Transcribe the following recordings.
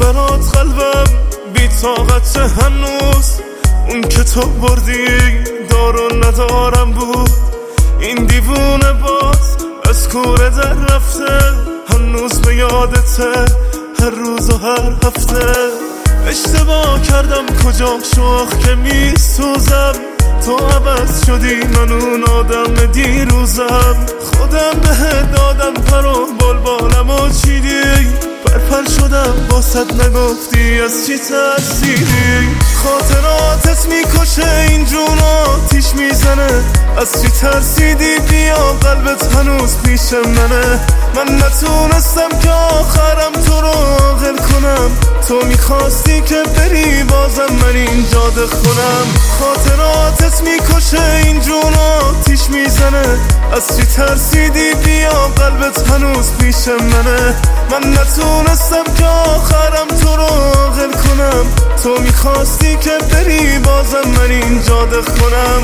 برات قلبم بی طاقت هنوز، اون که تو بردی دارو ندارم بود. این دیوونه باز از کوره در رفته، هنوز به یادته هر روز و هر هفته. اشتباه کردم کجا شوخ که میسوزم، تو عوض شدی من اون آدم دیروزم. خودم بهت دادم پر و بلبالم و چیدی، پرپر شدم باست نگفتی از چی ترسیدی. خاطراتت میکشه این جون آتیش میزنه، از چی ترسیدی بیا قلبت هنوز پیش منه. من نتونستم که آخرم تو رو عاقل کنم، تو میخواستی که بری بازم من اینجا خونم. خاطراتت میکشه این جون آتیش میزنه، از چی ترسیدی بیا قلبت هنوز پیش منه. من نتونستم که آخرم تو رو عاقل کنم، تو میخواستی که بری بازم من اینجا خونم.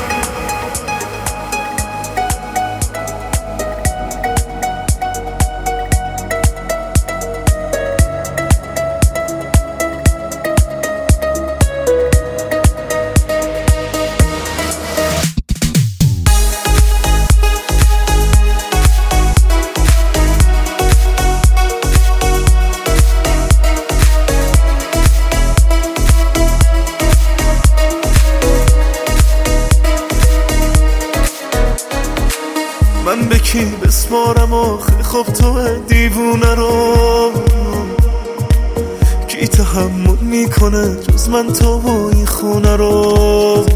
من به کی بسپارم آخه خب تو دیوونه رو، کی تحمل میکنه جز من تو و این خونه رو.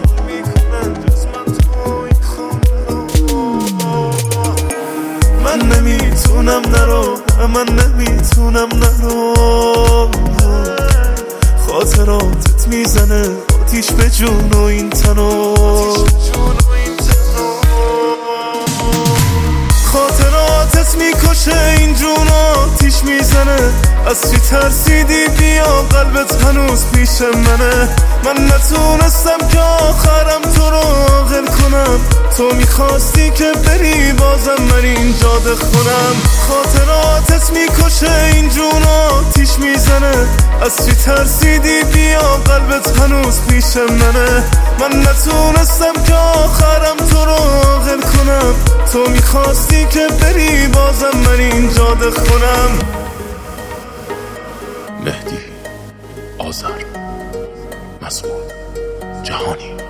من نمیتونم نرو، من نمیتونم نرو. خاطراتت میزنه آتیش به جون و این تنو. خاطراتت میکشه این جون آتیش میزنه، از چی ترسیدی بیا قلبت هنوز پیش منه. من نتونستم که آخرم تو رو عاقل کنم، تو میخواستی که بری بازم من اینجا خونم. خاطراتت میکشه این جون آتیش میزنه، از چی ترسیدی بیا قلبت هنوز پیش منه. من نتونستم که آخرم تو رو عاقل کنم، تو میخواستی که بری بازم من اینجا خونم. مهدی آذر، مضمون جهانی.